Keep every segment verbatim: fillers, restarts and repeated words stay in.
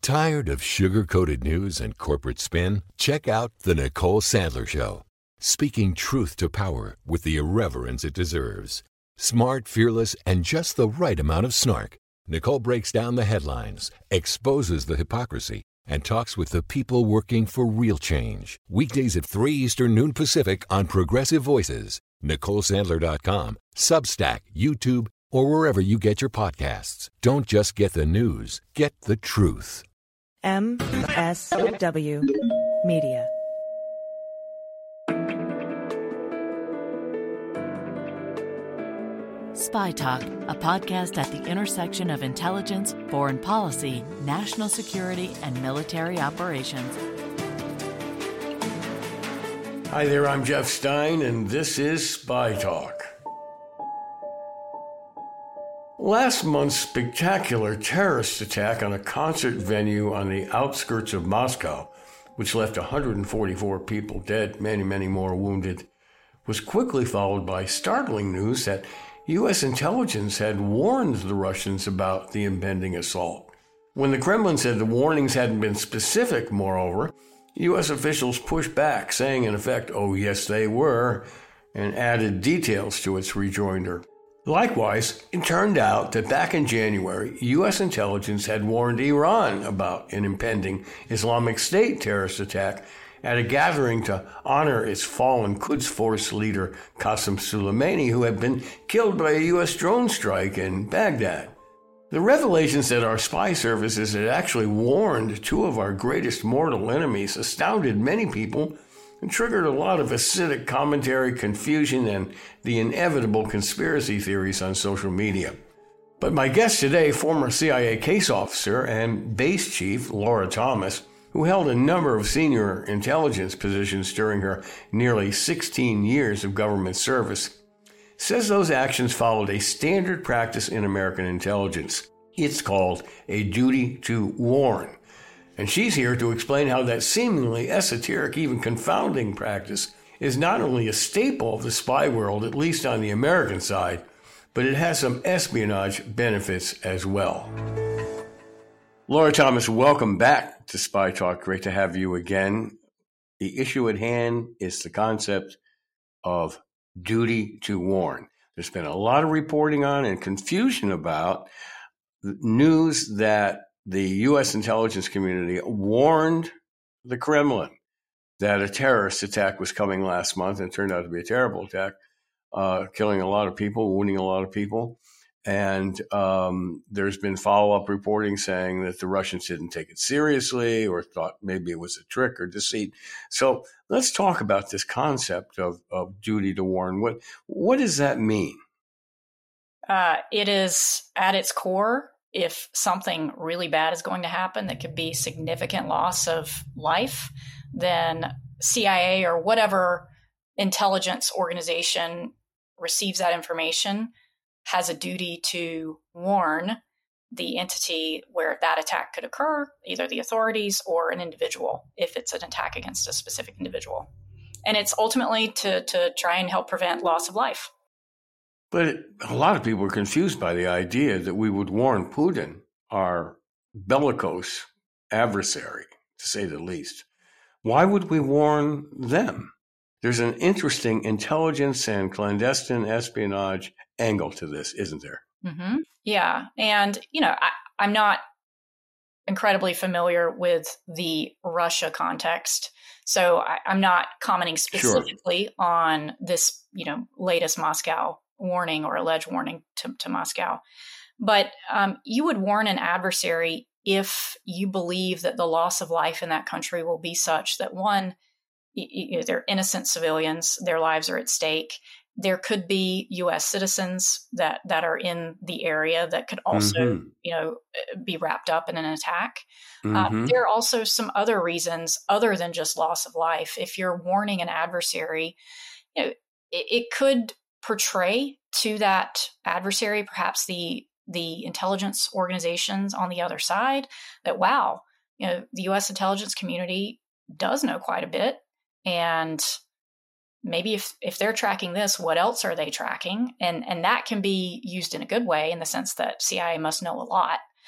Tired of sugar-coated news and corporate spin? Check out The Nicole Sandler Show. Speaking truth to power with the irreverence it deserves. Smart, fearless, and just the right amount of snark. Nicole breaks down the headlines, exposes the hypocrisy, and talks with the people working for real change. Weekdays at three Eastern, noon Pacific on Progressive Voices. Nicole Sandler dot com, Substack, YouTube, or wherever you get your podcasts. Don't just get the news, get the truth. M S W Media. Spy Talk, a podcast at the intersection of intelligence, foreign policy, national security, and military operations. Hi there, I'm Jeff Stein, and this is Spy Talk. Last month's spectacular terrorist attack on a concert venue on the outskirts of Moscow, which left one hundred forty-four people dead, many, many more wounded, was quickly followed by startling news that U S intelligence had warned the Russians about the impending assault. When the Kremlin said the warnings hadn't been specific, moreover, U S officials pushed back, saying in effect, oh yes they were, and added details to its rejoinder. Likewise, it turned out that back in January, U S intelligence had warned Iran about an impending Islamic State terrorist attack at a gathering to honor its fallen Quds Force leader Qasem Soleimani, who had been killed by a U S drone strike in Baghdad. The revelations that our spy services had actually warned two of our greatest mortal enemies astounded many people and triggered a lot of acidic commentary, confusion, and the inevitable conspiracy theories on social media. But my guest today, former C I A case officer and base chief Laura Thomas, who held a number of senior intelligence positions during her nearly sixteen years of government service, says those actions followed a standard practice in American intelligence. It's called a duty to warn. And she's here to explain how that seemingly esoteric, even confounding practice is not only a staple of the spy world, at least on the American side, but it has some espionage benefits as well. Laura Thomas, welcome back to Spy Talk. Great to have you again. The issue at hand is the concept of duty to warn. There's been a lot of reporting on and confusion about news that the U S intelligence community warned the Kremlin that a terrorist attack was coming last month, and it turned out to be a terrible attack, uh, killing a lot of people, wounding a lot of people. And um, there's been follow-up reporting saying that the Russians didn't take it seriously or thought maybe it was a trick or deceit. So let's talk about this concept of, of duty to warn. What what does that mean? Uh, it is at its core, if something really bad is going to happen that could be significant loss of life, then C I A or whatever intelligence organization receives that information has a duty to warn the entity where that attack could occur, either the authorities or an individual, if it's an attack against a specific individual. And it's ultimately to, to try and help prevent loss of life. But a lot of people are confused by the idea that we would warn Putin, our bellicose adversary, to say the least. Why would we warn them? There's an interesting intelligence and clandestine espionage angle to this, isn't there? Mm-hmm. Yeah. And, you know, I, I'm not incredibly familiar with the Russia context, so I, I'm not commenting specifically sure. on this, you know, latest Moscow warning or alleged warning to, to Moscow. But um, you would warn an adversary if you believe that the loss of life in that country will be such that, one, you know, they're innocent civilians, their lives are at stake. There could be U S citizens that, that are in the area that could also, mm-hmm. you know, be wrapped up in an attack. Mm-hmm. Uh, there are also some other reasons other than just loss of life. If you're warning an adversary, you know, it, it could portray to that adversary, perhaps the the intelligence organizations on the other side, that, wow, you know, the U S intelligence community does know quite a bit. And maybe if, if they're tracking this, what else are they tracking? And, and that can be used in a good way, in the sense that C I A must know a lot.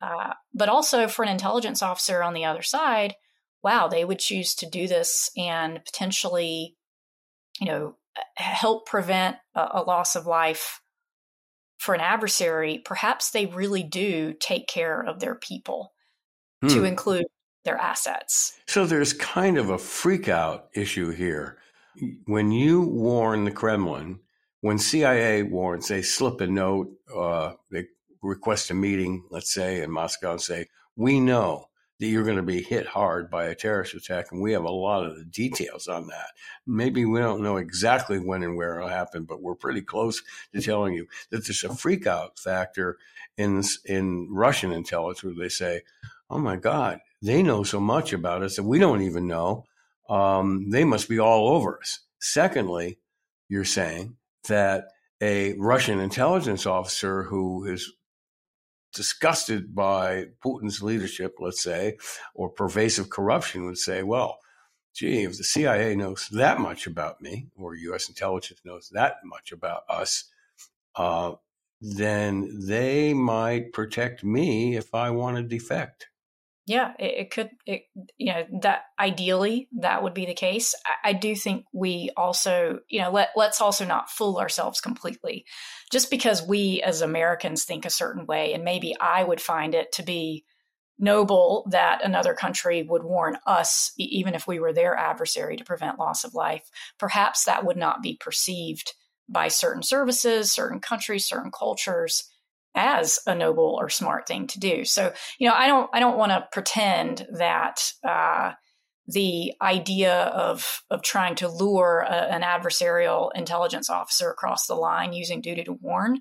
Uh, but also for an intelligence officer on the other side, wow, they would choose to do this and potentially, you know, help prevent a, a loss of life for an adversary. Perhaps they really do take care of their people, hmm. to include their assets. So there's kind of a freak out issue here. When you warn the Kremlin, when C I A warns, they slip a note, uh, they request a meeting, let's say, in Moscow and say, we know that you're going to be hit hard by a terrorist attack, and we have a lot of the details on that. Maybe we don't know exactly when and where it'll happen, but we're pretty close to telling you that there's a freak out factor in, in Russian intelligence where they say, oh my God, they know so much about us that we don't even know. Um, they must be all over us. Secondly, you're saying that a Russian intelligence officer who is disgusted by Putin's leadership, let's say, or pervasive corruption would say, well, gee, if the C I A knows that much about me, or U S intelligence knows that much about us, uh, then they might protect me if I want to defect. Yeah, it, it could, it, you know, that ideally that would be the case. I, I do think we also, you know, let, let's also not fool ourselves completely. Just because we as Americans think a certain way, and maybe I would find it to be noble that another country would warn us, even if we were their adversary, to prevent loss of life, perhaps that would not be perceived by certain services, certain countries, certain cultures as a noble or smart thing to do. So, you know, I don't, I don't want to pretend that uh, the idea of of trying to lure a, an adversarial intelligence officer across the line using duty to warn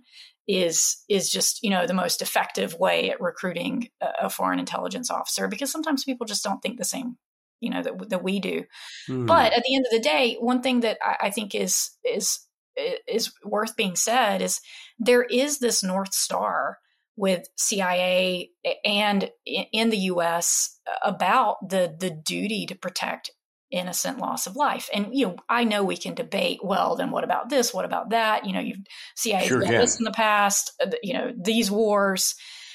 is is just, you know, the most effective way at recruiting a, a foreign intelligence officer, because sometimes people just don't think the same, you know, that that we do. Hmm. But at the end of the day, one thing that I, I think is is is worth being said is there is this North Star with C I A and in the U S about the the duty to protect innocent loss of life. And, you know, I know we can debate, well, then what about this? What about that? You know, you've C I A's done this in the past, you know, these wars.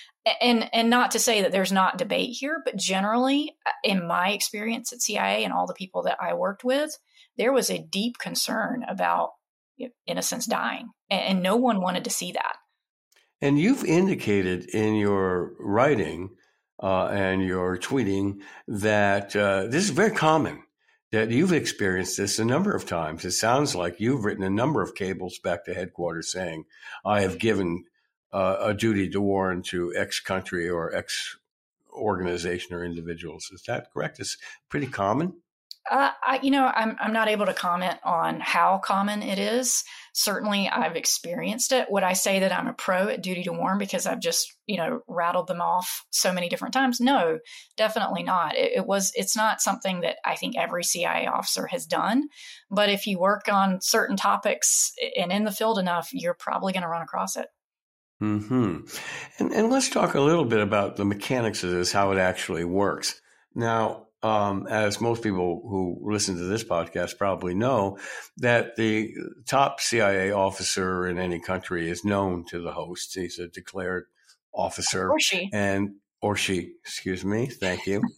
And and not to say that there's not debate here, but generally, in my experience at C I A and all the people that I worked with, there was a deep concern about innocents dying, and no one wanted to see that. And you've indicated in your writing uh, and your tweeting that uh, this is very common, that you've experienced this a number of times. It sounds like you've written a number of cables back to headquarters saying, I have given uh, a duty to warn to X country or X organization or individuals. Is that correct? It's pretty common? Uh, I, you know, I'm I'm not able to comment on how common it is. Certainly, I've experienced it. Would I say that I'm a pro at duty to warn because I've just, you know, rattled them off so many different times? No, definitely not. It, it was. It's not something that I think every C I A officer has done. But if you work on certain topics and in the field enough, you're probably going to run across it. Hmm. And and let's talk a little bit about the mechanics of this, how it actually works. Now, Um, as most people who listen to this podcast probably know, that the top C I A officer in any country is known to the host. He's a declared officer. Or she. And, or she, excuse me. Thank you.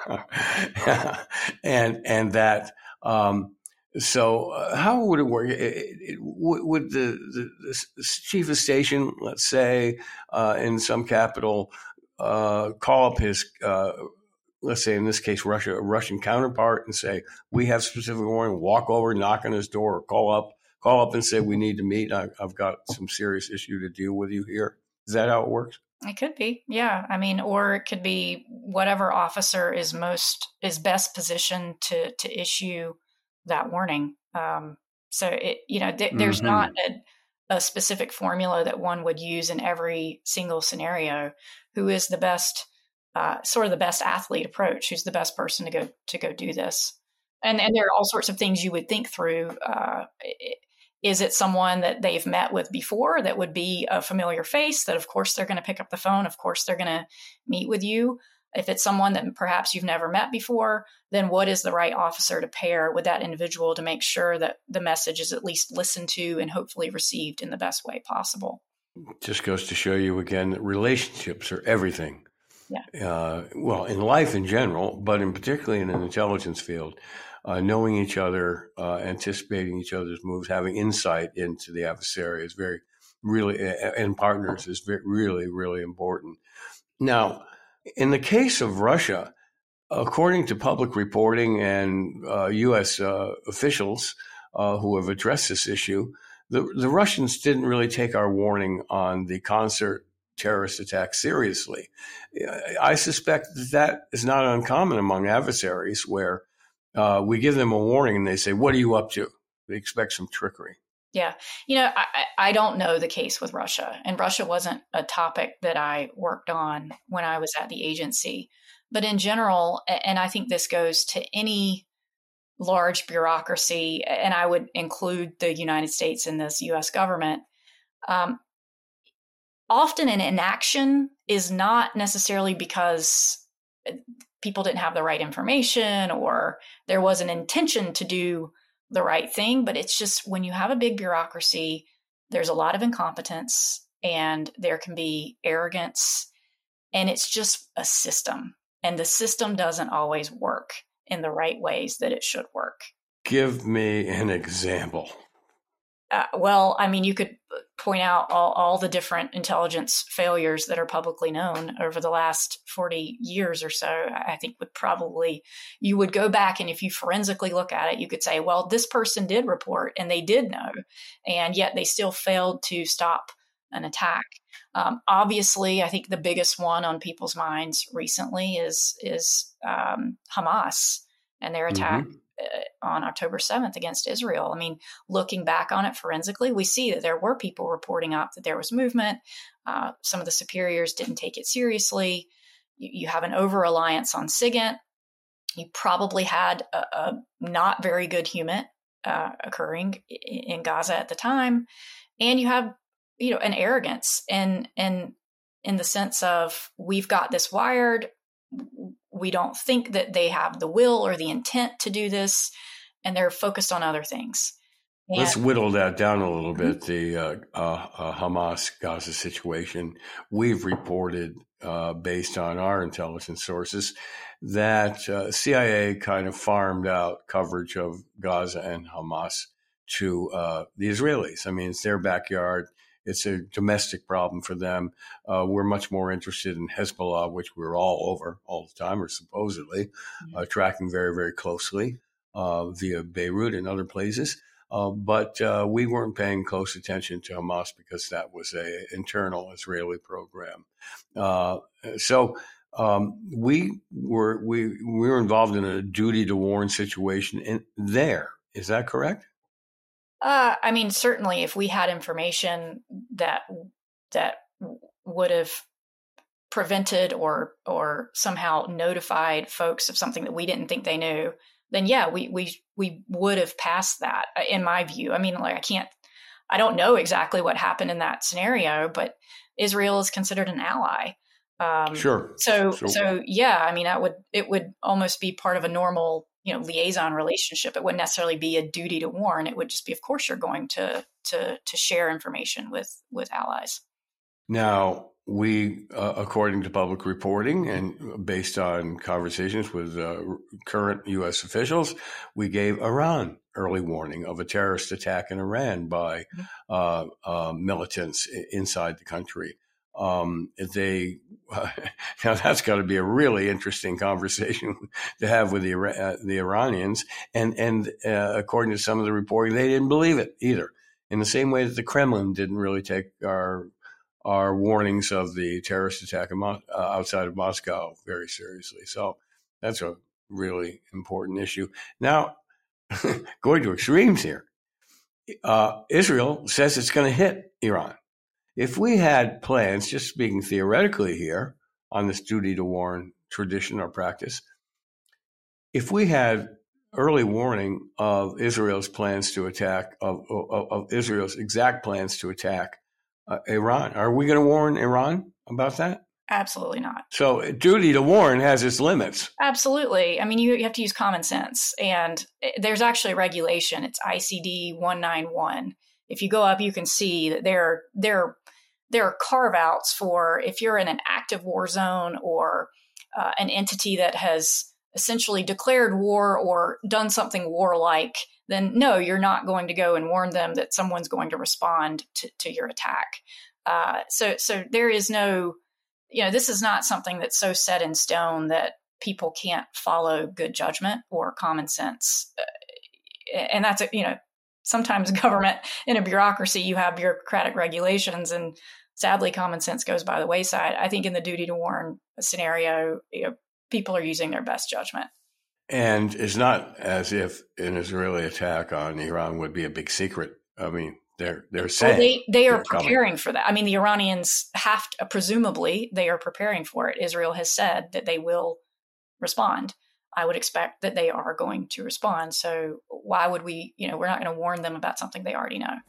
and, and that, um, so uh, how would it work? It, it, it, would the, the, the chief of station, let's say, uh, in some capital, uh, call up his, uh, let's say in this case, Russia, a Russian counterpart, and say, we have specific warning, walk over, knock on his door, or call up, call up and say, we need to meet. I, I've got some serious issue to deal with you here. Is that how it works? It could be. Yeah. I mean, or it could be whatever officer is most, is best positioned to, to issue that warning. Um, so it, you know, th- there's mm-hmm. not a, a specific formula that one would use in every single scenario. Who is the best Uh, sort of the best athlete approach, who's the best person to go to go do this. And and there are all sorts of things you would think through. Uh, is it someone that they've met with before that would be a familiar face that, of course, they're going to pick up the phone. Of course, they're going to meet with you. If it's someone that perhaps you've never met before, then what is the right officer to pair with that individual to make sure that the message is at least listened to and hopefully received in the best way possible? Just goes to show you again that relationships are everything. Yeah. Uh, well, in life in general, but in particularly in an intelligence field, uh, knowing each other, uh, anticipating each other's moves, having insight into the adversary is very, really, and partners is very, really, really important. Now, in the case of Russia, according to public reporting and uh, U S uh, officials uh, who have addressed this issue, the, the Russians didn't really take our warning on the concert terrorist attack seriously. I suspect that that is not uncommon among adversaries, where uh, we give them a warning and they say, "What are you up to?" They expect some trickery. Yeah. You know, I, I don't know the case with Russia, and Russia wasn't a topic that I worked on when I was at the agency. But in general, and I think this goes to any large bureaucracy, and I would include the United States in this U S government, um, often an inaction is not necessarily because people didn't have the right information or there was an intention to do the right thing, but it's just when you have a big bureaucracy, there's a lot of incompetence and there can be arrogance, and it's just a system, and the system doesn't always work in the right ways that it should work. Give me an example. Uh, well, I mean, you could point out all, all the different intelligence failures that are publicly known over the last forty years or so. I think would probably, you would go back and if you forensically look at it, you could say, well, this person did report and they did know, and yet they still failed to stop an attack. Um, obviously, I think the biggest one on people's minds recently is, is um, Hamas and their attack mm-hmm. on October seventh against Israel. I mean, looking back on it forensically, we see that there were people reporting up that there was movement. Uh, some of the superiors didn't take it seriously. You, you have an over-reliance on SIGINT. You probably had a, a not very good HUMINT uh, occurring in Gaza at the time. And you have, you know, an arrogance in, in, in the sense of, we've got this wired. We don't think that they have the will or the intent to do this, and they're focused on other things. And let's whittle that down a little bit. The uh, uh, uh, Hamas Gaza situation. We've reported, uh, based on our intelligence sources, that uh, C I A kind of farmed out coverage of Gaza and Hamas to uh, the Israelis. I mean, it's their backyard. It's a domestic problem for them. Uh, we're much more interested in Hezbollah, which we're all over all the time, or supposedly, mm-hmm. uh, tracking very, very closely uh, via Beirut and other places. Uh, but uh, we weren't paying close attention to Hamas because that was a internal Israeli program. Uh, so um, we were we we were involved in a duty to warn situation in there. Is that correct? Uh, I mean, certainly, if we had information that that would have prevented or or somehow notified folks of something that we didn't think they knew, then yeah, we we we would have passed that. In my view, I mean, like I can't, I don't know exactly what happened in that scenario, but Israel is considered an ally. Um, sure. So sure. so yeah, I mean, that would it would almost be part of a normal, you know, liaison relationship. It wouldn't necessarily be a duty to warn. It would just be, of course, you're going to to to share information with with allies. Now, we, uh, according to public reporting and based on conversations with uh, current U S officials, we gave Iran early warning of a terrorist attack in Iran by uh, uh, militants inside the country. Um, they uh, now that's got to be a really interesting conversation to have with the uh, the Iranians, and and uh, according to some of the reporting, they didn't believe it either. In the same way that the Kremlin didn't really take our our warnings of the terrorist attack in Mo- uh, outside of Moscow very seriously. So that's a really important issue. Now, going to extremes here, uh, Israel says it's going to hit Iran. If we had plans, just speaking theoretically here on this duty to warn tradition or practice, if we had early warning of Israel's plans to attack, of, of, of Israel's exact plans to attack uh, Iran, are we going to warn Iran about that? Absolutely not. So duty to warn has its limits. Absolutely. I mean, you, you have to use common sense. And there's actually a regulation. It's I C D one ninety-one. If you go up, you can see that there, there there are carve outs for if you're in an active war zone or uh, an entity that has essentially declared war or done something warlike, then no, you're not going to go and warn them that someone's going to respond to, to your attack. Uh, so, so there is no, you know, this is not something that's so set in stone that people can't follow good judgment or common sense. Uh, and that's, a, you know, sometimes government in a bureaucracy, you have bureaucratic regulations, and sadly, common sense goes by the wayside. I think in the duty to warn scenario, you know, people are using their best judgment. And it's not as if an Israeli attack on Iran would be a big secret. I mean, they're they're saying well, they they are preparing coming. for that. I mean, the Iranians have to, presumably they are preparing for it. Israel has said that they will respond. I would expect that they are going to respond. So why would we, you know, we're not going to warn them about something they already know.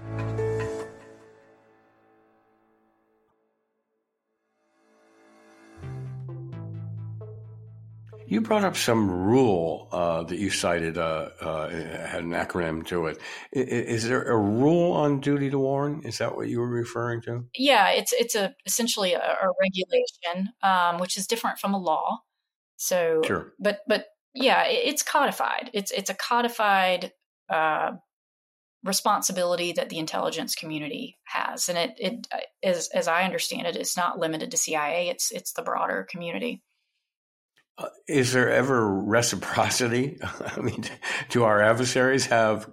You brought up some rule uh, that you cited, uh, uh, had an acronym to it. Is, is there a rule on duty to warn? Is that what you were referring to? Yeah, it's it's a essentially a, a regulation, um, which is different from a law. So, sure. but but yeah, it, it's codified. It's it's a codified uh, responsibility that the intelligence community has, and it it as as I understand it, it's not limited to C I A. It's it's the broader community. Uh, is there ever reciprocity? I mean, do our adversaries have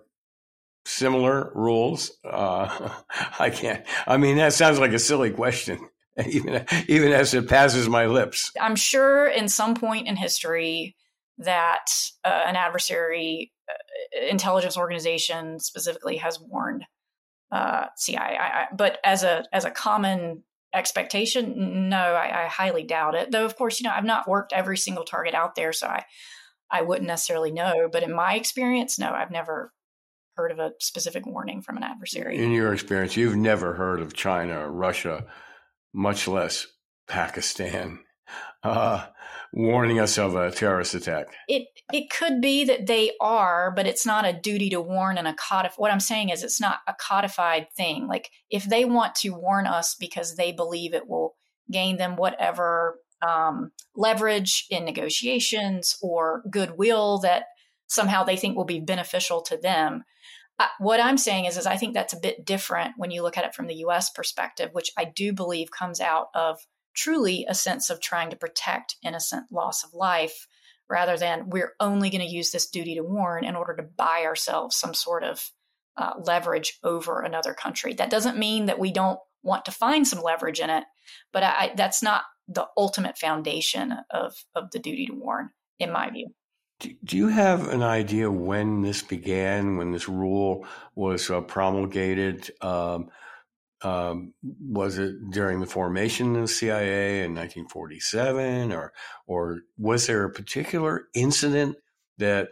similar rules? Uh, I can't. I mean, that sounds like a silly question, even even as it passes my lips. I'm sure in some point in history that uh, an adversary uh, intelligence organization specifically has warned uh, C I A. I, I, but as a as a common expectation, no, I, I highly doubt it. Though, of course, you know, I've not worked every single target out there, so I, I wouldn't necessarily know. But in my experience, no, I've never heard of a specific warning from an adversary. In your experience, you've never heard of China or Russia, much less Pakistan, uh, warning us of a terrorist attack. It it could be that they are, but it's not a duty to warn and a codified. What I'm saying is it's not a codified thing. Like if they want to warn us because they believe it will gain them whatever um, leverage in negotiations or goodwill that somehow they think will be beneficial to them. Uh, what I'm saying is, is I think that's a bit different when you look at it from the U S perspective, which I do believe comes out of truly a sense of trying to protect innocent loss of life, rather than we're only going to use this duty to warn in order to buy ourselves some sort of uh, leverage over another country. That doesn't mean that we don't want to find some leverage in it, but I, that's not the ultimate foundation of, of the duty to warn, in my view. Do you have an idea when this began, when this rule was uh, promulgated? Um, Um, was it during the formation of the C I A in nineteen forty-seven, or or was there a particular incident that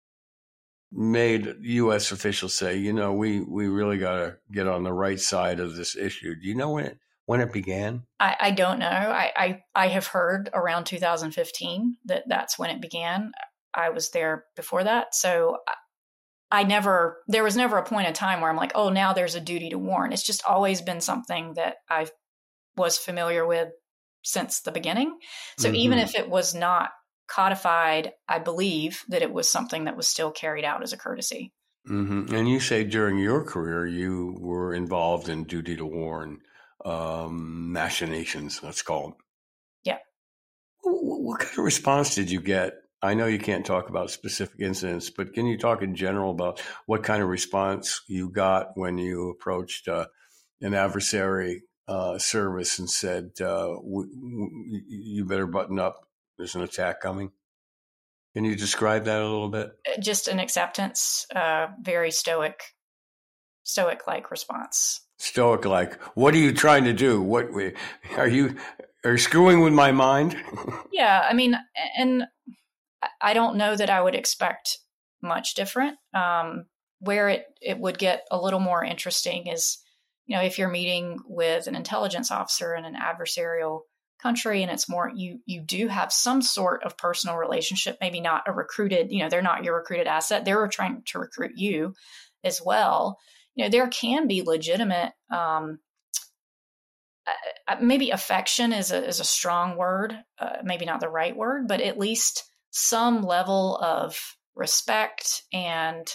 made U S officials say, you know, we, we really got to get on the right side of this issue? Do you know when it when it began? I, I don't know. I, I I have heard around two thousand fifteen that that's when it began. I was there before that, so. I never, there was never a point in time where I'm like, oh, now there's a duty to warn. It's just always been something that I was familiar with since the beginning. So mm-hmm. even if it was not codified, I believe that it was something that was still carried out as a courtesy. Mm-hmm. And you say during your career, you were involved in duty to warn um, machinations, let's call them. Yeah. What, what kind of response did you get? I know you can't talk about specific incidents, but can you talk in general about what kind of response you got when you approached uh, an adversary uh, service and said, uh, w- w- you better button up, there's an attack coming? Can you describe that a little bit? Just an acceptance, uh, very stoic, stoic-like response. Stoic-like. What are you trying to do? What are you, are you screwing with my mind? Yeah, I mean, and I don't know that I would expect much different. Um, where it, it would get a little more interesting is, you know, if you're meeting with an intelligence officer in an adversarial country and it's more, you you do have some sort of personal relationship, maybe not a recruited, you know, they're not your recruited asset. They're trying to recruit you as well. You know, there can be legitimate um, uh, maybe affection is a, is a strong word, uh, maybe not the right word, but at least some level of respect and,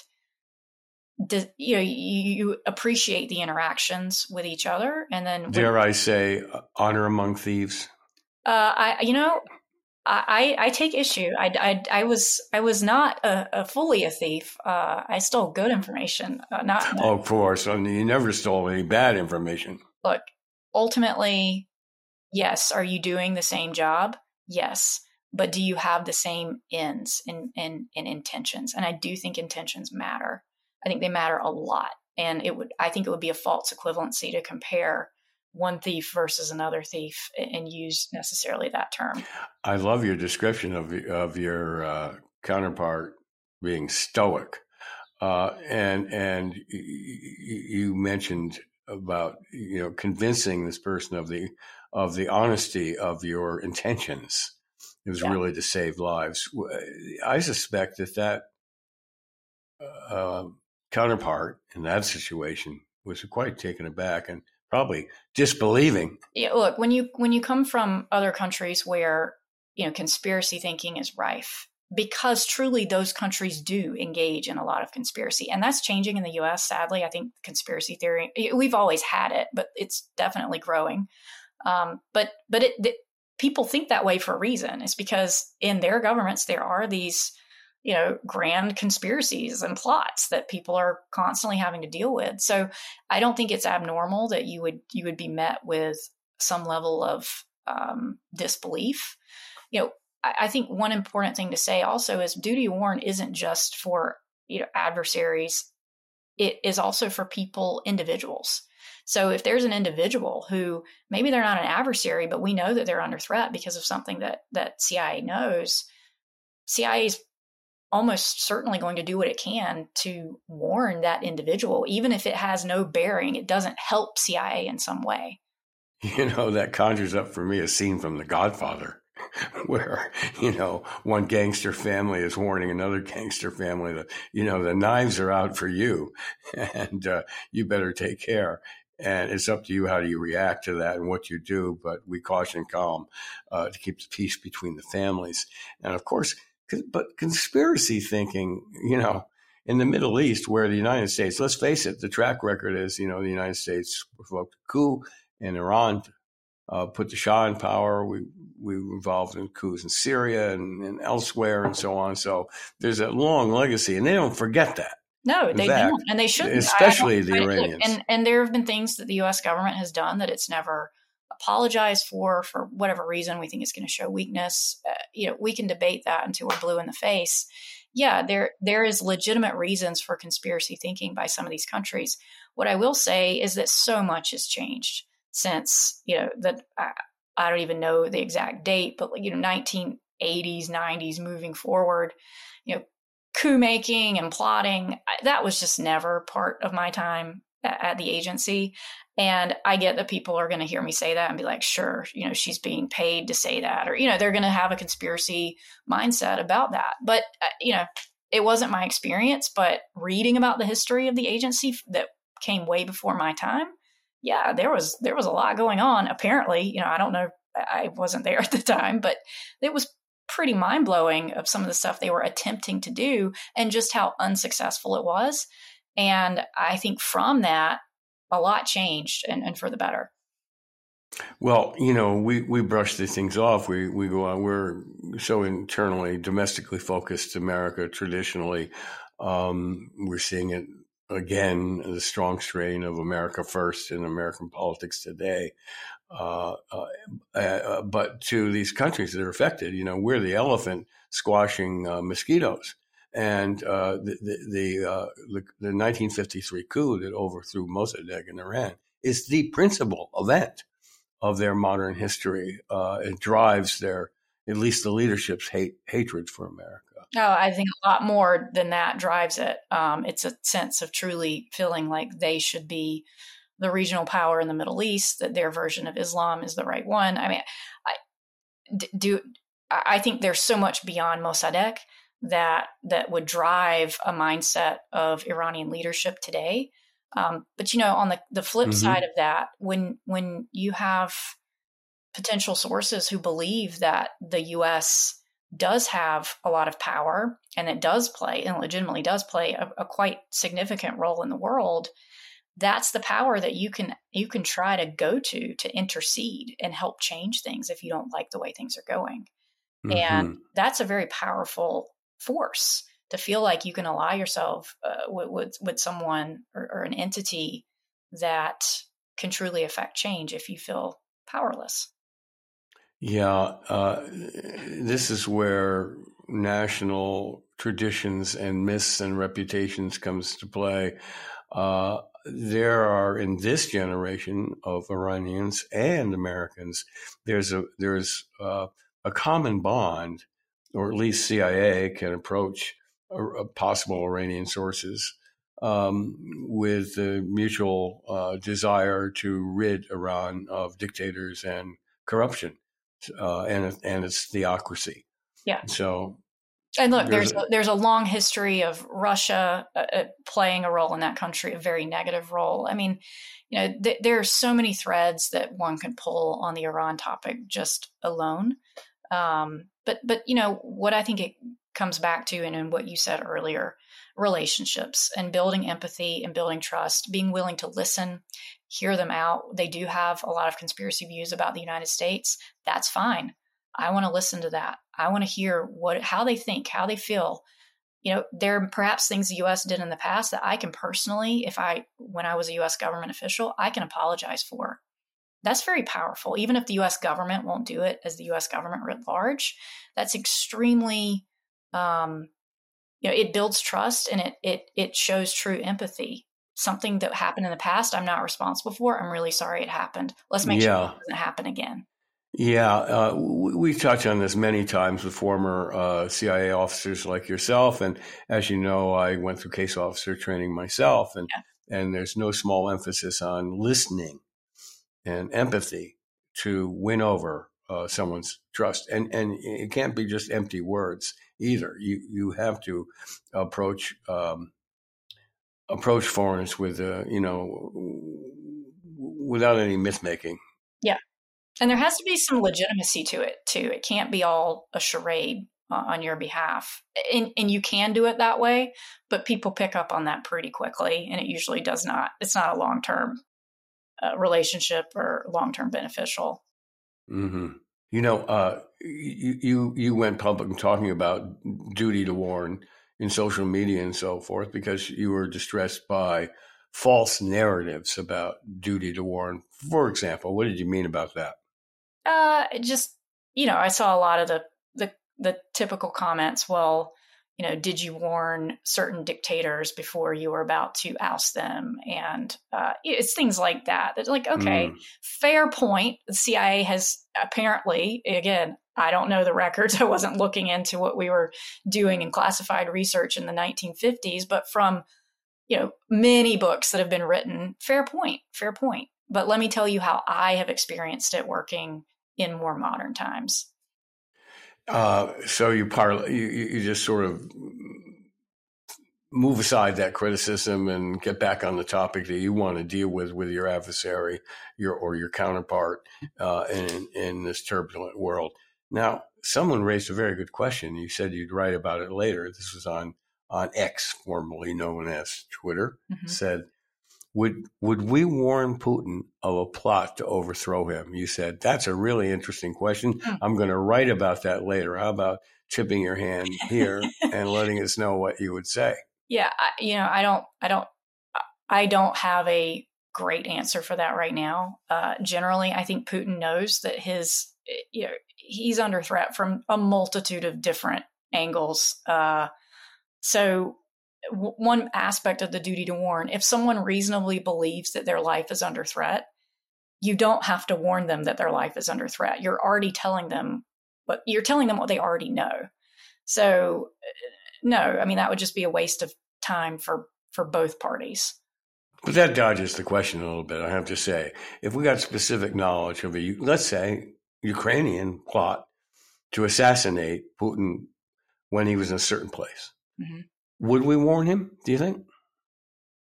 you know, you, you appreciate the interactions with each other. And then, dare when, I say, honor among thieves? Uh, I, you know, I, I take issue. I, I, I was I was not a, a fully a thief. Uh, I stole good information. Uh, not, not oh, of course. I mean, you never stole any bad information. Look, ultimately, yes. Are you doing the same job? Yes. But do you have the same ends and, and, and intentions? And I do think intentions matter. I think they matter a lot. And it would, I think it would be a false equivalency to compare one thief versus another thief and use necessarily that term. I love your description of of your uh, counterpart being stoic, uh, and and you mentioned about, you know, convincing this person of the of the honesty of your intentions. It was yeah. really to save lives. I suspect that that uh, counterpart in that situation was quite taken aback and probably disbelieving. Yeah, look, when you when you come from other countries where, you know, conspiracy thinking is rife, because truly those countries do engage in a lot of conspiracy, and that's changing in the U S. Sadly, I think conspiracy theory, we've always had it, but it's definitely growing. Um, but but it, it, people think that way for a reason. It's because in their governments there are these, you know, grand conspiracies and plots that people are constantly having to deal with. So I don't think it's abnormal that you would you would be met with some level of um, disbelief. You know, I, I think one important thing to say also is duty of warn isn't just for, you know, adversaries. It is also for people, individuals. So if there's an individual who maybe they're not an adversary, but we know that they're under threat because of something that that C I A knows, C I A is almost certainly going to do what it can to warn that individual, even if it has no bearing. It doesn't help C I A in some way. You know, that conjures up for me a scene from The Godfather where, you know, one gangster family is warning another gangster family that, you know, the knives are out for you and uh, you better take care. And it's up to you how do you react to that and what you do. But we caution calm uh, to keep the peace between the families. And of course, but conspiracy thinking, you know, in the Middle East, where the United States, let's face it, the track record is, you know, the United States provoked a coup in Iran, uh, put the Shah in power. We we were involved in coups in Syria and, and elsewhere and so on. So there's a long legacy, and they don't forget that. No, they fact, don't, and they shouldn't. Especially the Iranians. And and there have been things that the U S government has done that it's never apologize for, for whatever reason. We think it's going to show weakness. Uh, you know, we can debate that until we're blue in the face. Yeah, there there is legitimate reasons for conspiracy thinking by some of these countries. What I will say is that so much has changed since, you know, that I, I don't even know the exact date, but, you know, nineteen eighties, nineties moving forward, you know, coup making and plotting, that was just never part of my time at, at the agency. And I get that people are going to hear me say that and be like, sure, you know, she's being paid to say that, or, you know, they're going to have a conspiracy mindset about that. But, uh, you know, it wasn't my experience, but reading about the history of the agency that came way before my time. Yeah, there was, there was a lot going on. Apparently, you know, I don't know, I wasn't there at the time, but it was pretty mind blowing of some of the stuff they were attempting to do and just how unsuccessful it was. And I think from that, a lot changed and, and for the better. Well, you know, we, we brush these things off. We we go on. We're so internally, domestically focused America traditionally. Um, we're seeing it again, the strong strain of America first in American politics today. Uh, uh, uh, but to these countries that are affected, you know, we're the elephant squashing uh, mosquitoes. And uh, the the the, uh, the the nineteen fifty-three coup that overthrew Mossadegh in Iran is the principal event of their modern history. Uh, it drives their, at least the leadership's hate hatred for America. Oh, I think a lot more than that drives it. Um, it's a sense of truly feeling like they should be the regional power in the Middle East, that their version of Islam is the right one. I mean, I do. I think there's so much beyond Mossadegh that that would drive a mindset of Iranian leadership today. Um, but, you know, on the, the flip Mm-hmm. side of that, when when you have potential sources who believe that the U S does have a lot of power and it does play and legitimately does play a, a quite significant role in the world, that's the power that you can you can try to go to to intercede and help change things if you don't like the way things are going. Mm-hmm. And that's a very powerful force to feel like you can ally yourself uh, with, with with someone or, or an entity that can truly affect change if you feel powerless. Yeah, uh, this is where national traditions and myths and reputations comes to play. Uh, there are, in this generation of Iranians and Americans, there's a there's uh, a common bond, or at least C I A can approach a, a possible Iranian sources um, with the mutual uh, desire to rid Iran of dictators and corruption. Uh, and and its theocracy. Yeah. So, and look, there's there's a, there's a long history of Russia uh, playing a role in that country, a very negative role. I mean, you know, th- there are so many threads that one can pull on the Iran topic just alone. Um, but but you know what I think it comes back to, and in what you said earlier, relationships and building empathy and building trust, being willing to listen, hear them out. They do have a lot of conspiracy views about the United States. That's fine. I want to listen to that. I want to hear what, how they think, how they feel. You know, there are perhaps things the U S did in the past that I can personally, if I, when I was a U S government official, I can apologize for. That's very powerful. Even if the U S government won't do it as the U S government writ large, that's extremely, um, you know, it builds trust and it it it shows true empathy. Something that happened in the past, I'm not responsible for. I'm really sorry it happened. Let's make yeah. sure it doesn't happen again. Yeah, uh, we, we've touched on this many times with former uh, C I A officers like yourself. And as you know, I went through case officer training myself. And, yeah. and there's no small emphasis on listening and empathy to win over uh, someone's trust. And and it can't be just empty words either. You you have to approach um, approach foreigners with uh, you know without any myth making. Yeah, and there has to be some legitimacy to it too. It can't be all a charade uh, on your behalf, and and you can do it that way, but people pick up on that pretty quickly, and it usually does not. It's not a long term uh, relationship or long term beneficial. Mm-hmm. You know, uh, you, you you went public talking about duty to warn in social media and so forth because you were distressed by false narratives about duty to warn. For example, what did you mean about that? Uh, just, you know, I saw a lot of the, the, the typical comments. Well, you know, did you warn certain dictators before you were about to oust them? And uh, it's things like that. It's like, okay, mm. fair point. The C I A has apparently, again, I don't know the records. I wasn't looking into what we were doing in classified research in the nineteen fifties, but from, you know, many books that have been written, fair point, fair point. But let me tell you how I have experienced it working in more modern times. Uh, so you, par- you you just sort of move aside that criticism and get back on the topic that you want to deal with with your adversary, your or your counterpart uh, in in this turbulent world. Now, someone raised a very good question. You said you'd write about it later. This was on on X, formerly known as Twitter. Mm-hmm. Said, would would we warn Putin of a plot to overthrow him? You said, that's a really interesting question. Mm. I'm going to write about that later. How about tipping your hand here and letting us know what you would say? Yeah, I, you know, I don't, I don't, I don't have a great answer for that right now. Uh, generally, I think Putin knows that his, you know, he's under threat from a multitude of different angles. Uh, so. One aspect of the duty to warn, if someone reasonably believes that their life is under threat, you don't have to warn them that their life is under threat. You're already telling them, but you're telling them what they already know. So no, I mean, that would just be a waste of time for, for both parties. But that dodges the question a little bit, I have to say. If we got specific knowledge of a, let's say, Ukrainian plot to assassinate Putin when he was in a certain place, mm-hmm. would we warn him, do you think?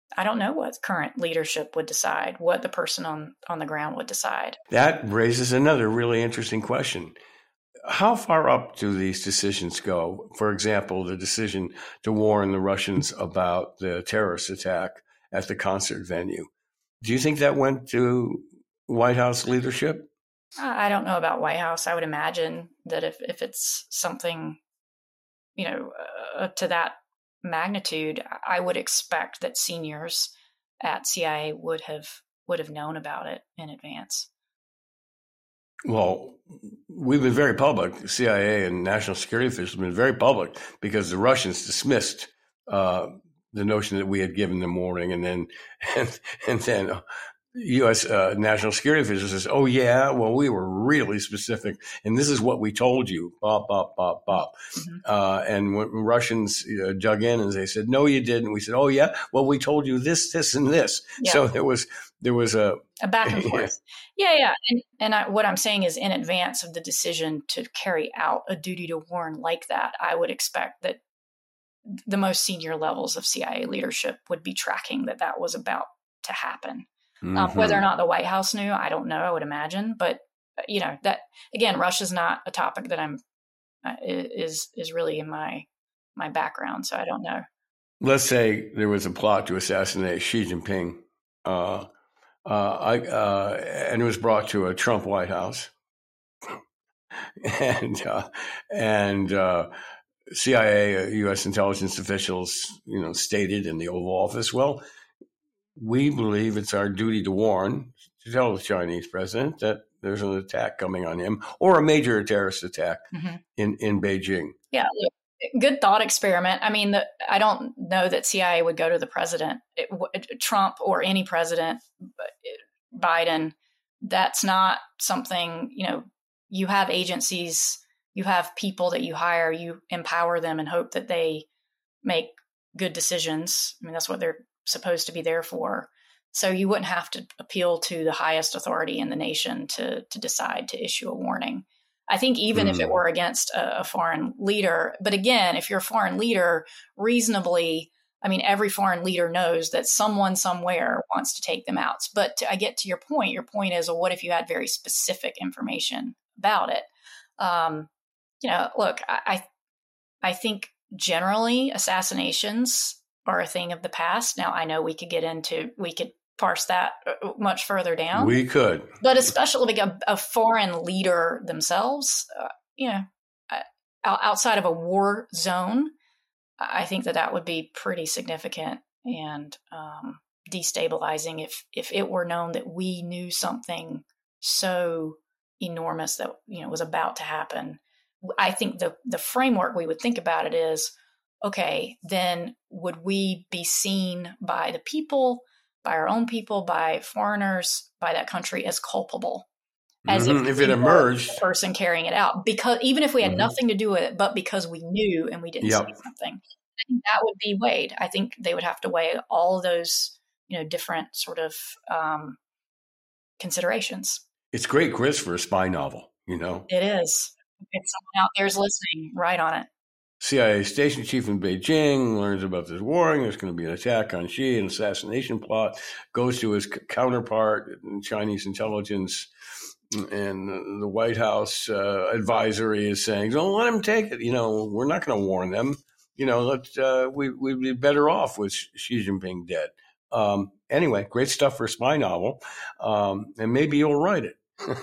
I don't know what current leadership would decide, what the person on, on the ground would decide. That raises another really interesting question. How far up do these decisions go? For example, the decision to warn the Russians about the terrorist attack at the concert venue. Do you think that went to White House leadership? I don't know about White House. I would imagine that if, if it's something, you know, uh, to that magnitude, I would expect that seniors at C I A would have would have known about it in advance. Well, we've been very public. C I A and national security officials have been very public because the Russians dismissed uh, the notion that we had given them warning, and then and, and then U S uh, national security officials says, "Oh yeah, well we were really specific, and this is what we told you." Bop bop bop bop. Mm-hmm. Uh, and when Russians uh, dug in and they said, "No, you didn't," we said, "Oh yeah, well we told you this, this, and this." Yeah. So there was there was a a back and forth. Yeah, yeah. And and I, what I'm saying is, in advance of the decision to carry out a duty to warn like that, I would expect that the most senior levels of C I A leadership would be tracking that that was about to happen. Mm-hmm. Um, whether or not the White House knew, I don't know. I would imagine, but you know that again, Russia's not a topic that I'm uh, is is really in my my background, so I don't know. Let's say there was a plot to assassinate Xi Jinping, uh, uh, I, uh, and it was brought to a Trump White House, and uh, and uh, C I A, U S intelligence officials, you know, stated in the Oval Office, well, we believe it's our duty to warn, to tell the Chinese president that there's an attack coming on him or a major terrorist attack mm-hmm. in, in Beijing. Yeah, good thought experiment. I mean, the, I don't know that C I A would go to the president, it, it, Trump or any president, Biden. That's not something, you know, you have agencies, you have people that you hire, you empower them and hope that they make good decisions. I mean, that's what they're supposed to be there for. So you wouldn't have to appeal to the highest authority in the nation to to decide to issue a warning. I think even mm. if it were against a, a foreign leader, but again, if you're a foreign leader, reasonably, I mean, every foreign leader knows that someone somewhere wants to take them out. But to, I get to your point. Your point is, well, what if you had very specific information about it? Um, you know, look, I, I I think generally assassinations are a thing of the past. Now, I know we could get into, we could parse that much further down. We could. But especially like a, a foreign leader themselves, uh, you know, uh, outside of a war zone, I think that that would be pretty significant and um, destabilizing if, if it were known that we knew something so enormous that, you know, was about to happen. I think the the framework we would think about it is, okay, then would we be seen by the people, by our own people, by foreigners, by that country as culpable? As mm-hmm. if, if it emerged, the person carrying it out, because even if we had mm-hmm. nothing to do with it, but because we knew and we didn't yep. say something, I think that would be weighed. I think they would have to weigh all of those, you know, different sort of um, considerations. It's great grist for a spy novel, you know. It is. If someone out there is listening, right on it. C I A station chief in Beijing learns about this warring. There's going to be an attack on Xi, an assassination plot. Goes to his counterpart in Chinese intelligence, and the White House uh, advisory is saying, "Don't let him take it. You know, we're not going to warn them. You know, let uh, we we'd be better off with Xi Jinping dead." Um, anyway, great stuff for a spy novel, um, and maybe you'll write it.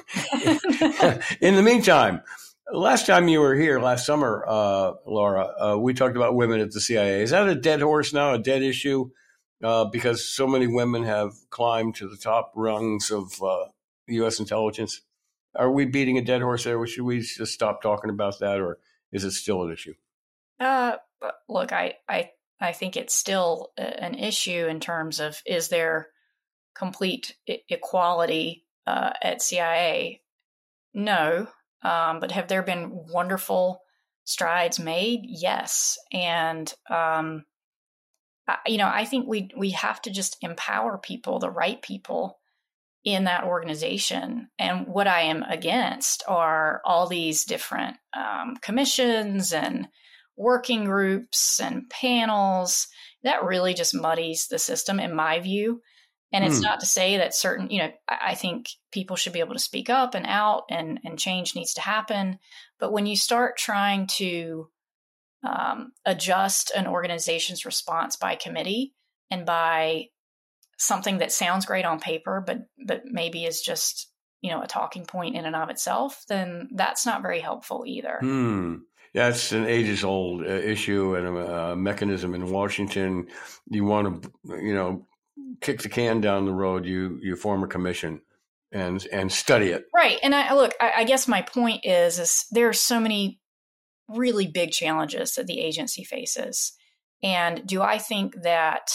In the meantime. Last time you were here, last summer, uh, Laura, uh, we talked about women at the C I A. Is that a dead horse now, a dead issue? Uh, because so many women have climbed to the top rungs of uh, U S intelligence. Are we beating a dead horse there? Should we just stop talking about that, or is it still an issue? Uh, look, I, I, I think it's still an issue in terms of, is there complete I- equality uh, at C I A? No. Um, but have there been wonderful strides made? Yes. And, um, I, you know, I think we we have to just empower people, the right people in that organization. And what I am against are all these different um, commissions and working groups and panels. that really just muddies the system, in my view. And it's mm. not to say that certain, you know, I, I think people should be able to speak up and out, and, and change needs to happen. But when you start trying to um, adjust an organization's response by committee and by something that sounds great on paper, but but maybe is just, you know, a talking point in and of itself, then that's not very helpful either. Hmm. That's an ages-old uh, issue and a, a mechanism in Washington. You want to, you know, kick the can down the road. You you form a commission and and study it. Right. And I look, I, I guess my point is, is there are so many really big challenges that the agency faces. And do I think that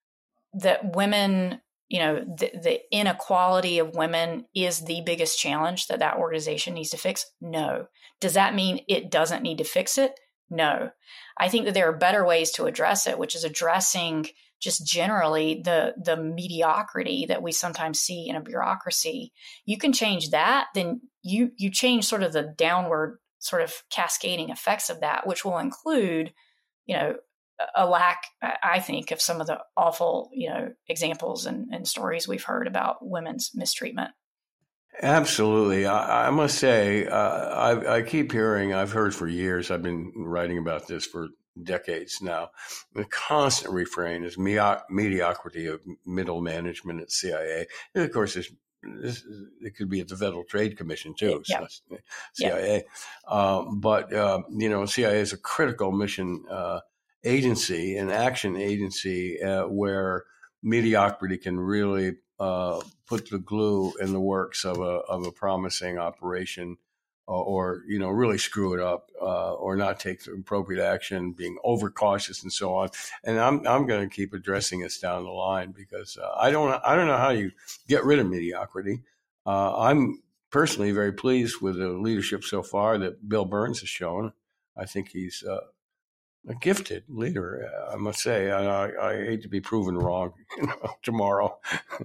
that women, you know, the, the inequality of women is the biggest challenge that that organization needs to fix? No. Does that mean it doesn't need to fix it? No. I think that there are better ways to address it, which is addressing just generally the the mediocrity that we sometimes see in a bureaucracy. You can change that, then you you change sort of the downward sort of cascading effects of that, which will include, you know, a lack, I think, of some of the awful, you know, examples and, and stories we've heard about women's mistreatment. Absolutely. I, I must say, uh, I, I keep hearing, I've heard for years, I've been writing about this for decades now. The constant refrain is mediocrity of middle management at C I A. And of course, there's This, it could be at the Federal Trade Commission too, yeah. so C I A. Yeah. Um, but uh, you know, C I A is a critical mission uh, agency, an action agency, uh, where mediocrity can really uh, put the glue in the works of a of a promising operation, or, or you know, really screw it up, uh, or not take the appropriate action, being overcautious and so on. And I'm I'm going to keep addressing this down the line, because uh, I don't I don't know how you get rid of mediocrity. Uh, I'm personally very pleased with the leadership so far that Bill Burns has shown. I think he's uh, a gifted leader, I must say. I, I, I hate to be proven wrong, you know, tomorrow.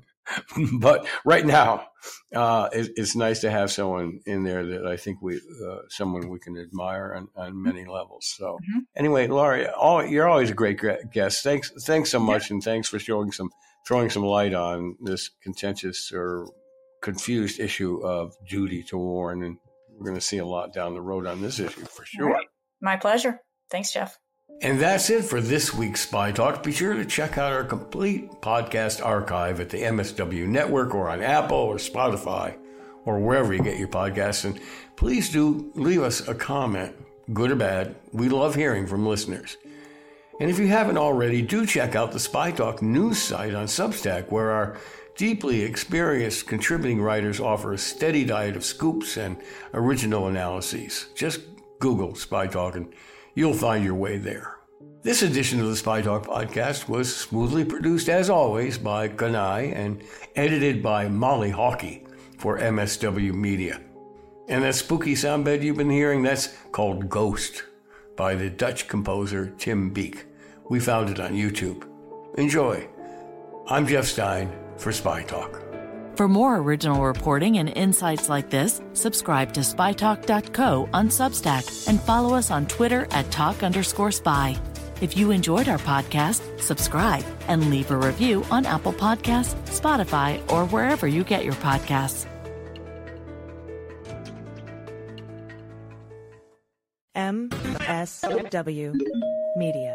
But right now, uh, it, it's nice to have someone in there that I think we, uh, someone we can admire on, on many levels. So mm-hmm. anyway, Laurie, all, you're always a great guest. Thanks, thanks so much, yeah. and thanks for showing some, throwing some light on this contentious or confused issue of duty to warn. And we're going to see a lot down the road on this issue for sure. Right. My pleasure. Thanks, Jeff. And that's it for this week's Spy Talk. Be sure to check out our complete podcast archive at the M S W Network, or on Apple or Spotify, or wherever you get your podcasts. And please do leave us a comment, good or bad. We love hearing from listeners. And if you haven't already, do check out the Spy Talk news site on Substack, where our deeply experienced contributing writers offer a steady diet of scoops and original analyses. Just Google Spy Talk and you'll find your way there. This edition of the Spy Talk podcast was smoothly produced, as always, by Ganai and edited by Molly Hawkey for M S W Media. And that spooky sound bed you've been hearing, that's called Ghost by the Dutch composer Tim Beek. We found it on YouTube. Enjoy. I'm Jeff Stein for Spy Talk. For more original reporting and insights like this, subscribe to spy talk dot co on Substack and follow us on Twitter at talk underscore spy. If you enjoyed our podcast, subscribe and leave a review on Apple Podcasts, Spotify, or wherever you get your podcasts. M S W Media.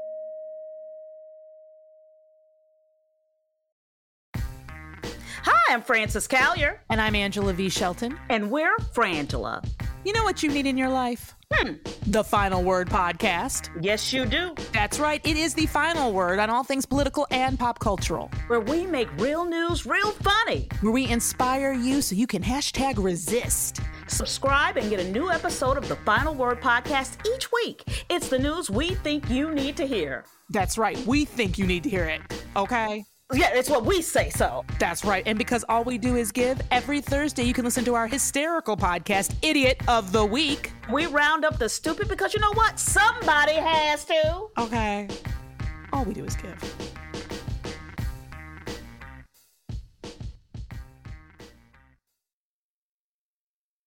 Hi, I'm Frances Callier. And I'm Angela V. Shelton. And we're Frangela. You know what you need in your life? Hmm. The Final Word Podcast. Yes, you do. That's right. It is the final word on all things political and pop cultural. Where we make real news real funny. Where we inspire you so you can hashtag resist. Subscribe and get a new episode of the Final Word Podcast each week. It's the news we think you need to hear. That's right. We think you need to hear it. Okay? Yeah, it's what we say so. That's right. And because all we do is give, every Thursday you can listen to our hysterical podcast, Idiot of the Week. We round up the stupid because you know what? Somebody has to. Okay. All we do is give.